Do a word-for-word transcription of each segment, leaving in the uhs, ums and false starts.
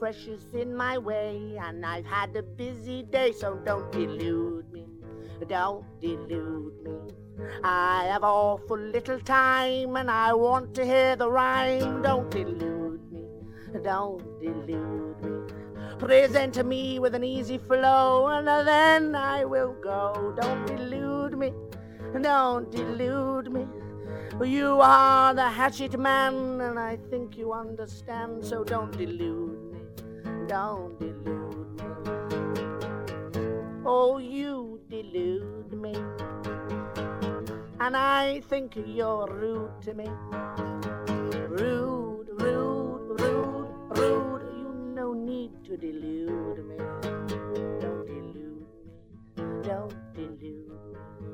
precious in my way, and I've had a busy day, so don't delude me, don't delude me. I have awful little time, and I want to hear the rhyme. Don't delude me, don't delude me. Present me with an easy flow, and then I will go. Don't delude me, don't delude me. You are the hatchet man, and I think you understand, so don't delude me, don't delude me. Oh, you delude me, and I think you're rude to me. Rude, rude, rude, rude. You no need to delude me. Don't delude me, don't delude me.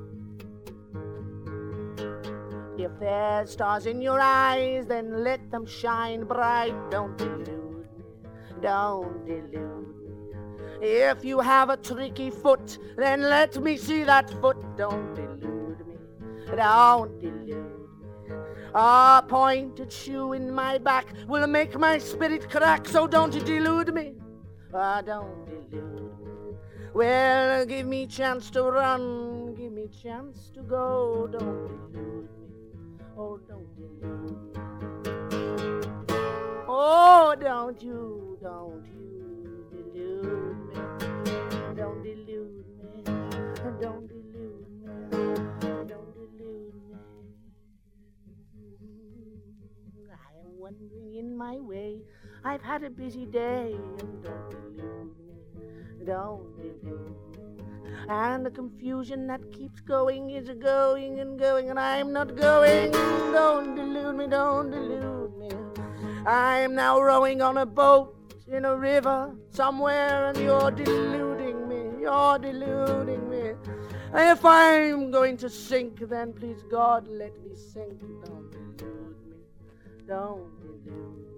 If there's stars in your eyes, then let them shine bright. Don't delude me, don't delude me. If you have a tricky foot, then let me see that foot. Don't delude me, don't delude me. A pointed shoe in my back will make my spirit crack, so don't you delude me, ah, don't delude me. Well, give me chance to run, give me chance to go. Don't delude me, oh, don't delude me. Oh, don't you, don't you delude me. Don't delude me, don't delude me, don't delude me. I am wandering in my way, I've had a busy day, and don't delude me, don't delude me. And the confusion that keeps going is going and going, and I'm not going. Don't delude me, don't delude me. I'm now rowing on a boat in a river somewhere, and you're deluding me, you're deluding me. If I'm going to sink, then please God let me sink. Don't delude me, don't delude me.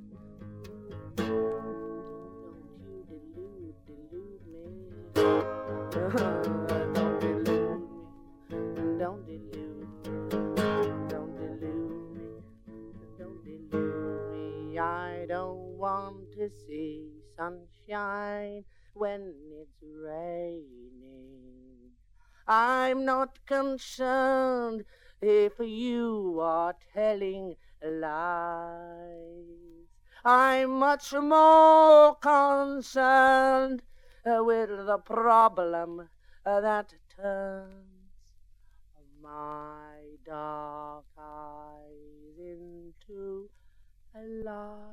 Don't delude me, don't delude me, don't delude me, don't delude me. I don't want to see sunshine when it's raining. I'm not concerned if you are telling lies. I'm much more concerned uh, with the problem uh, that turns my dark eyes into a lie.